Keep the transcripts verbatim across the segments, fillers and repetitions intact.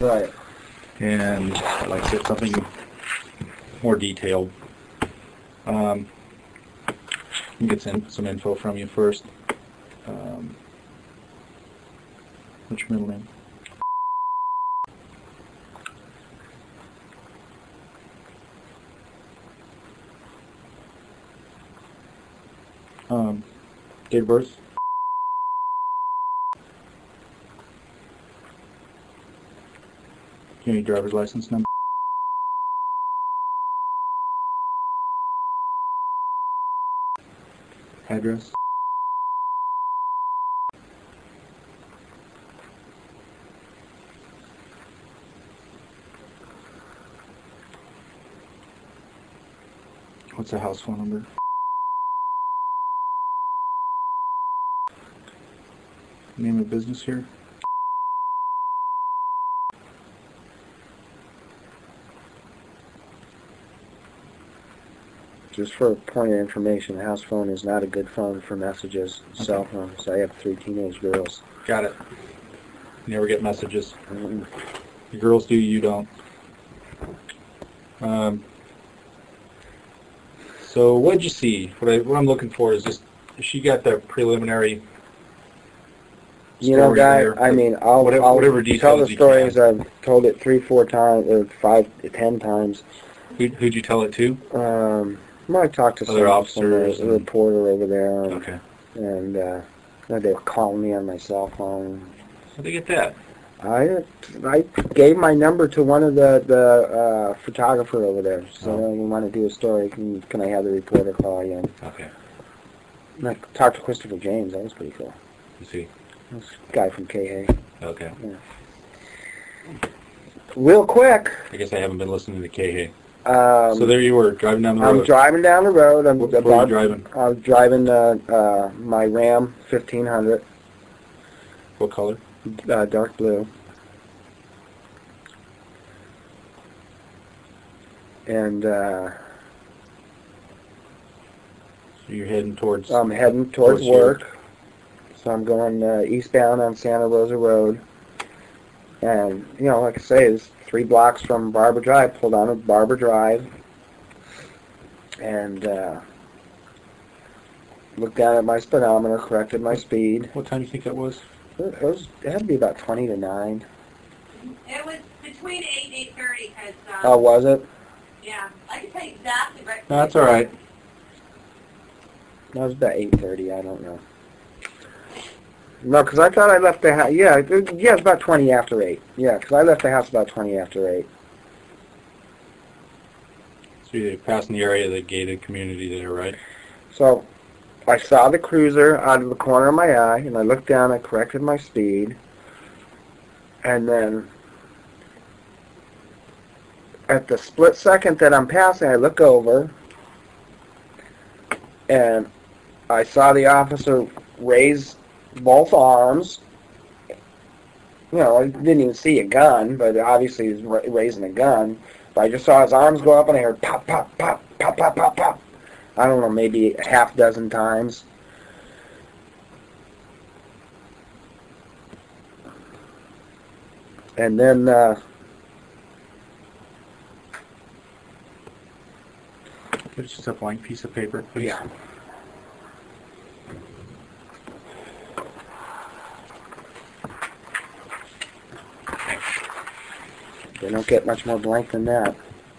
Right. And like I said, something more detailed. Um, let me get some, some info from you first. Um, what's your middle name? Um, date of birth? Give me your driver's license number. Address? What's the house phone number? Name of business here? Just for a point of information, the house phone is not a good phone for messages. Okay. Cell phone. So I have three teenage girls. Got it. Never get messages. Mm-mm. The girls do, you don't. Um, so what did you see? What, I, what I'm looking for is just, she got the preliminary You know, story Guy, there, I mean, I'll, whatever, I'll whatever tell the details you stories. can. I've told it three, four times, or five, ten times. Who, who'd you tell it to? Um, well, I talked to Other some, officers some uh, and- reporter over there, and, Okay. and uh, they were calling me on my cell phone. How'd they get that? I I gave my number to one of the the uh, photographer over there. So Oh. you want to do a story? Can can I have the reporter call you? And Okay. I talked to Christopher James. That was pretty cool. You see. This guy from K A. Okay. Yeah. Real quick. I guess I haven't been listening to K H. Um, So there you were, driving down the road. I'm driving down the road. I'm What, what about, were you driving? I was driving uh, uh, my Ram fifteen hundred, What color? uh, dark blue. And uh, So you're heading towards... I'm heading towards Towards here. work. So I'm going uh, eastbound on Santa Rosa Road. And, you know, like I say, it's three blocks from Barber Drive. Pulled on at Barber Drive. And uh, looked down at my speedometer, corrected my speed. What time do you think that was? It, was, it had to be about twenty to nine. It was between eight and eight thirty, because, um, Oh, was it? yeah, I can tell you exactly right. No, that's all right. No, it was about eight thirty. I don't know. No, because I thought I left the house. Yeah, it, yeah, it's about twenty after eight. Yeah, because I left the house about twenty after eight. So you're passing the area of the gated community there, right? So I saw the cruiser out of the corner of my eye, and I looked down. I corrected my speed, and then at the split second that I'm passing, I look over, and I saw the officer raise both arms. You know, I didn't even see a gun, but obviously he was ra- raising a gun. But I just saw his arms go up, and I heard pop, pop, pop, pop, pop, pop, pop. I don't know, maybe a half dozen times. And then, uh, It's just a blank piece of paper, please. yeah. They don't get much more blank than that.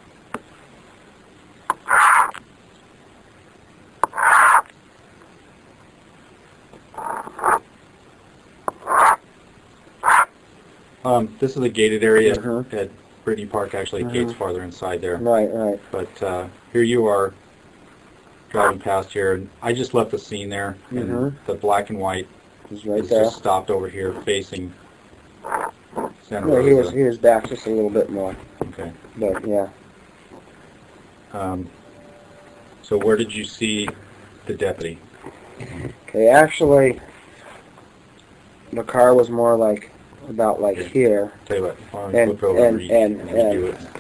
Um, this is a gated area Mhm. at Brittany Park. Actually, Mhm. gates farther inside there. Right, right. But uh, here you are, driving past here, and I just left the scene there, and Mhm. the black and white He's right is there. just stopped over here, facing Santa Yeah, he was, Rosa. he was back just a little bit more. Okay. But, yeah. Um, so where did you see the deputy? Okay, actually, the car was more like, about like Yeah. here. Tell you what, why don't you And- flip over and- read, and- and then do and- it.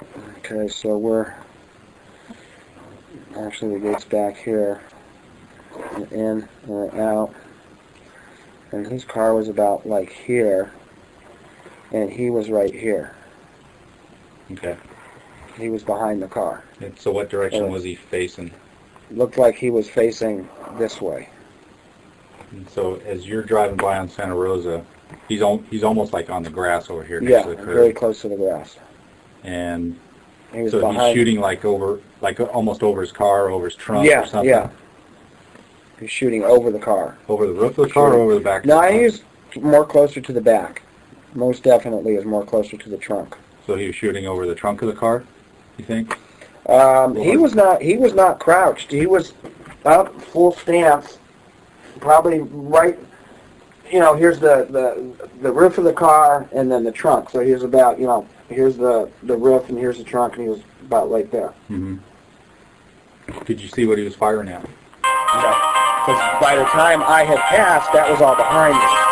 Okay, so we're, actually the gate's back here. went in, went out, and his car was about like here, and he was right here. Okay. He was behind the car. And so what direction Uh, was he facing? Looked like he was facing this way. And so as you're driving by on Santa Rosa, he's al- he's almost like on the grass over here next Yeah, to the curb. very close to the grass. And He was so behind. he's shooting like over, like almost over his car, over his trunk yeah, or something? yeah. He's shooting over the car. Over the roof of the car or over the back of No, the car? he's more closer to the back. Most definitely is more closer to the trunk. So he was shooting over the trunk of the car, you think? Um, he was not. He was not crouched. He was up, full stance, probably right. You know, here's the the the roof of the car, and then the trunk. So he was about. You know, here's the the roof, and here's the trunk, and he was about right there. Mm-hmm. Did you see what he was firing at? Because by the time I had passed, that was all behind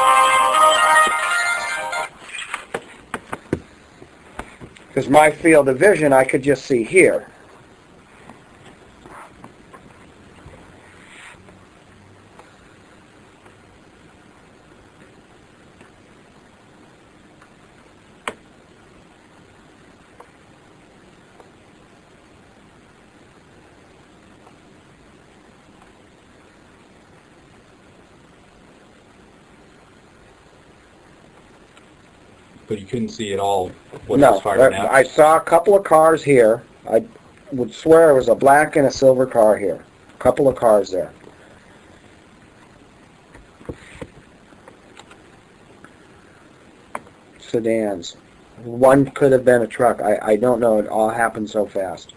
me. Because my field of vision, I could just see here. But you couldn't see at all what he No, was firing uh, at? I saw a couple of cars here. I would swear it was a black and a silver car here. A couple of cars there. Sedans. One could have been a truck. I, I don't know. It all happened so fast.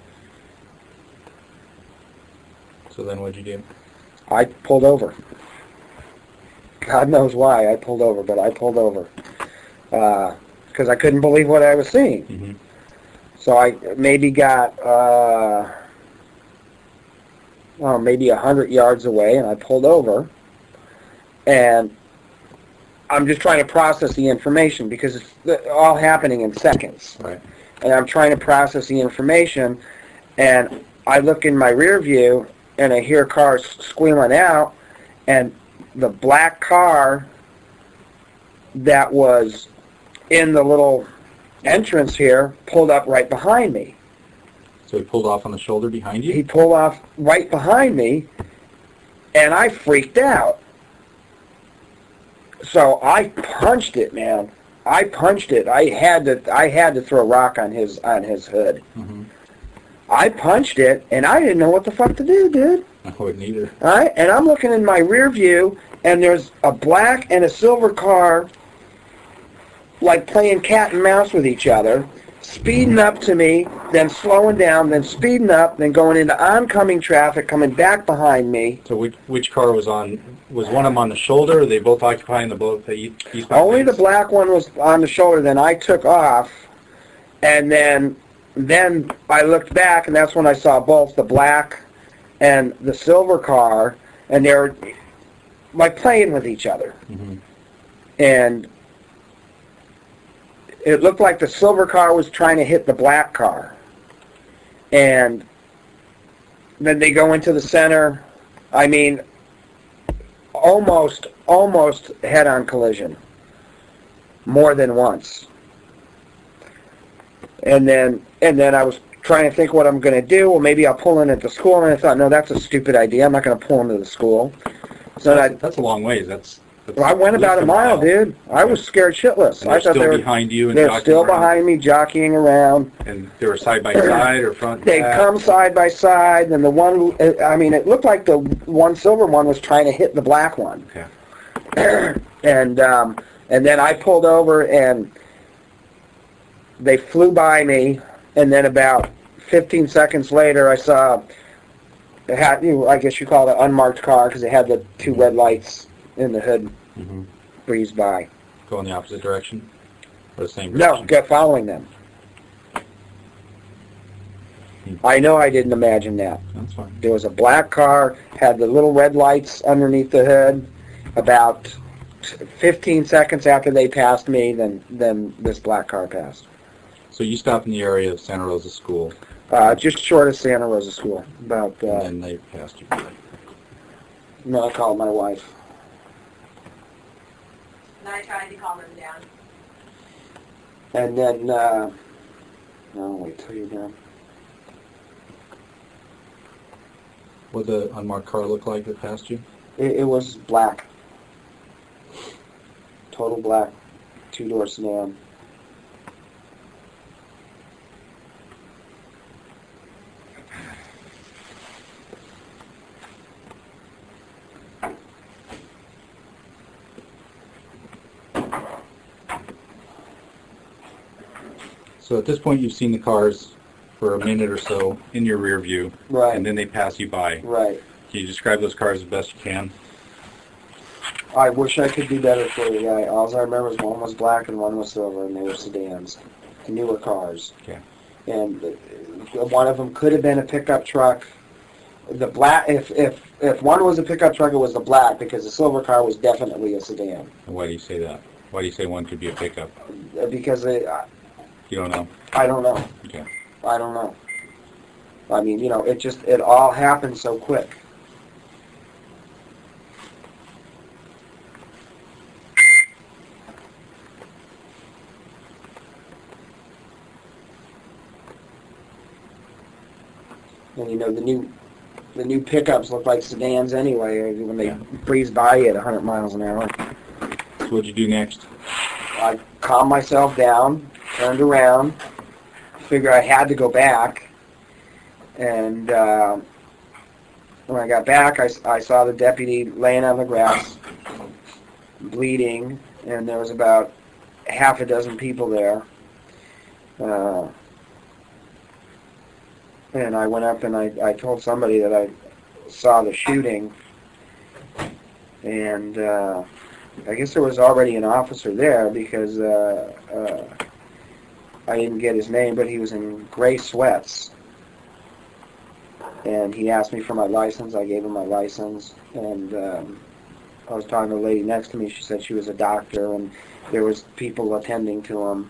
So then what'd you do? I pulled over. God knows why I pulled over, but I pulled over. Because I couldn't believe what I was seeing. Mm-hmm. So I maybe got, uh, well, maybe a hundred yards away, and I pulled over. And I'm just trying to process the information because it's all happening in seconds. Right. And I'm trying to process the information, and I look in my rear view, and I hear cars squealing out, and the black car that was in the little entrance here pulled up right behind me. So he pulled off on the shoulder behind you? He pulled off right behind me, and I freaked out. So I punched it, man. I punched it. I had to. I had to throw a rock on his on his hood. Mm-hmm. I punched it, and I didn't know what the fuck to do, dude. I wouldn't either. All right, and I'm looking in my rear view, and there's a black and a silver car, like playing cat and mouse with each other, speeding up to me, then slowing down, then speeding up, then going into oncoming traffic, coming back behind me. So which which car was on? Was one of them on the shoulder? Or are they both occupying the both the e- eastbound Only the lanes? black one was on the shoulder. Then I took off, and then then I looked back, and that's when I saw both the black and the silver car, and they were like playing with each other. Mm-hmm. And it looked like the silver car was trying to hit the black car. And then they go into the center. I mean, almost, almost head-on collision. More than once. And then, and then I was trying to think what I'm going to do. Well, maybe I'll pull in at the school. And I thought, no, that's a stupid idea. I'm not going to pull into the school. So that's, I, that's a long ways. That's, that's well, I went at least about a mile, dude. I was scared shitless. And I they're thought still they were behind you and they're jockeying still around? behind me, jockeying around. And they were side by side or front and They'd back? come side by side, and the one, I mean, it looked like the one silver one was trying to hit the black one. Okay. and um, and then I pulled over, and they flew by me, and then about fifteen seconds later, I saw, it had, you know, I guess you call it an unmarked car because it had the two red lights in the hood. Mm-hmm. Breeze by. Go in the opposite direction? Or the same No, direction? kept following them. Hmm. I know I didn't imagine that. That's fine. There was a black car, had the little red lights underneath the hood. About fifteen seconds after they passed me, then then this black car passed. So you stopped in the area of Santa Rosa School, Uh, just short of Santa Rosa School. About uh, and then they passed you. No, I called my wife. And I tried to calm him down. And then, uh, no, wait till you're done. What did the unmarked car look like that passed you? It, it was black. Total black. Two-door sedan. So at this point, you've seen the cars for a minute or so in your rear view, Right. and then they pass you by. Right. Can you describe those cars as best you can? I wish I could do better for you, guy. All I remember is one was black and one was silver, and they were sedans, newer cars. Okay. And uh, one of them could have been a pickup truck. The black, if if if one was a pickup truck, it was the black, because the silver car was definitely a sedan. And why do you say that? Why do you say one could be a pickup? Uh, Because it, I, You don't know? I don't know. Okay. I don't know. I mean, you know, it just it all happened so quick. And you know, the new the new pickups look like sedans anyway when they Yeah. breeze by you at one hundred miles an hour. So what'd you do next? I calmed myself down, turned around, figured I had to go back, and uh, when I got back, I, I saw the deputy laying on the grass, bleeding, and there was about half a dozen people there. Uh, and I went up and I, I told somebody that I saw the shooting, and uh, I guess there was already an officer there, because uh, uh, I didn't get his name, but he was in gray sweats. And he asked me for my license. I gave him my license. And um, I was talking to the lady next to me. She said she was a doctor, and there was people attending to him.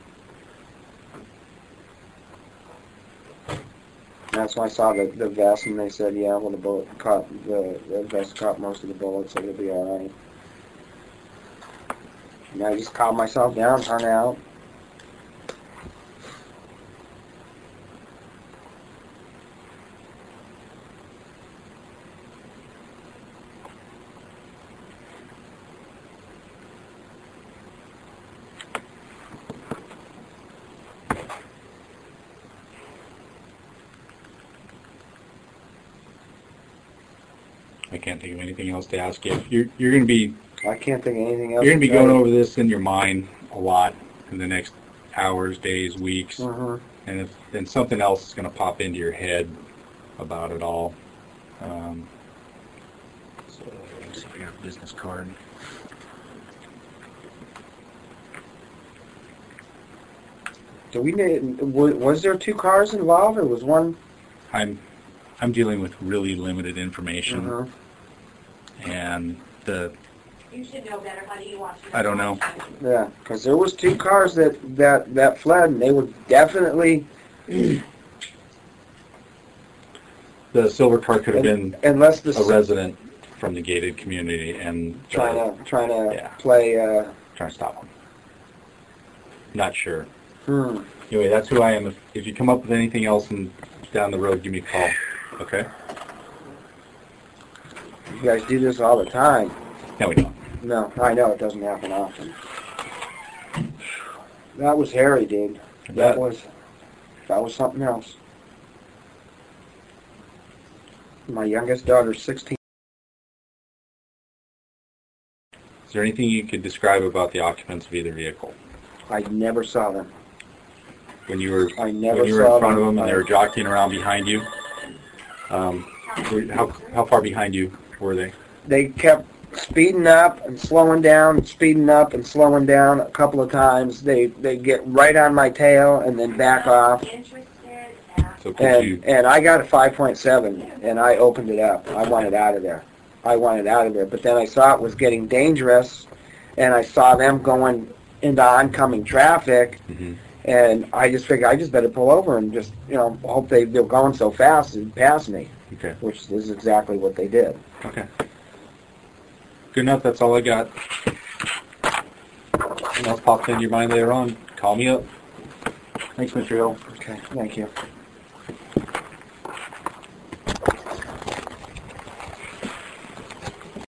And that's when I saw the, the vest, and they said, yeah, well, the bullet caught, the, the vest caught most of the bullets, so it'll be all right. And I just calmed myself down, turned out. I can't think of anything else to ask you. You're, you're going to be I can't think of anything else. you're going to be to tell going you. over this in your mind a lot in the next hours, days, weeks, Mhm. and if then something else is going to pop into your head about it all. Um, so let's see if I got a business card. Do we need, was, was there two cars involved, or was one? I'm I'm dealing with really limited information, Mhm. and the You should know better. How do you watch it? I don't know. Yeah, because there was two cars that, that, that fled, and they were definitely, the silver car could have been unless the a resident from the gated community and trying uh, to trying to Yeah. play. Uh, trying to stop him. Not sure. hmm. Anyway, that's who I am. If, if you come up with anything else and down the road, give me a call. Okay? You guys do this all the time. No, we don't. No, I know it doesn't happen often. That was hairy, dude. That bet. was that was something else. My youngest daughter's sixteen. Is there anything you could describe about the occupants of either vehicle? I never saw them. When you were I never when you were saw in front them. of them and they were jockeying around behind you, um, were- how how far behind you were they? They kept speeding up and slowing down, and speeding up and slowing down a couple of times. They they get right on my tail and then back off. Interested? Ask. So could you And and I got a five point seven, and I opened it up. I wanted out of there. I wanted out of there. But then I saw it was getting dangerous, and I saw them going into oncoming traffic, Mhm. and I just figured I just better pull over and just, you know, hope they, they're going so fast and pass me, Okay. which is exactly what they did. Okay. Good enough. That's all I got. Anything else pops into your mind later on, call me up. Thanks, Mister Hill. Okay, thank you.